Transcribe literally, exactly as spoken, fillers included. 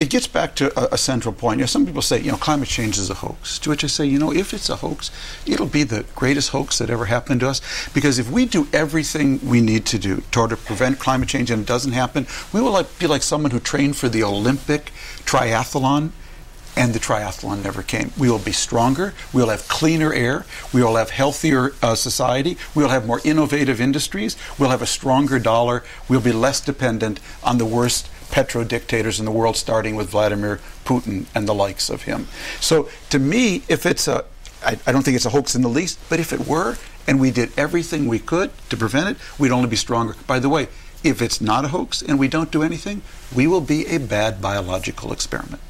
it gets back to a, a central point. You know, some people say, you know, climate change is a hoax. To which I say, you know, if it's a hoax, it'll be the greatest hoax that ever happened to us. Because if we do everything we need to do toward to prevent climate change and it doesn't happen, we will like, be like someone who trained for the Olympic triathlon, and the triathlon never came. We will be stronger. We will have cleaner air. We will have healthier uh, society. We will have more innovative industries. We'll have a stronger dollar. We'll be less dependent on the worst petro-dictators in the world, starting with Vladimir Putin and the likes of him. So to me, if it's a, I, I don't think it's a hoax in the least, but if it were, and we did everything we could to prevent it, we'd only be stronger. By the way, if it's not a hoax and we don't do anything, we will be a bad biological experiment.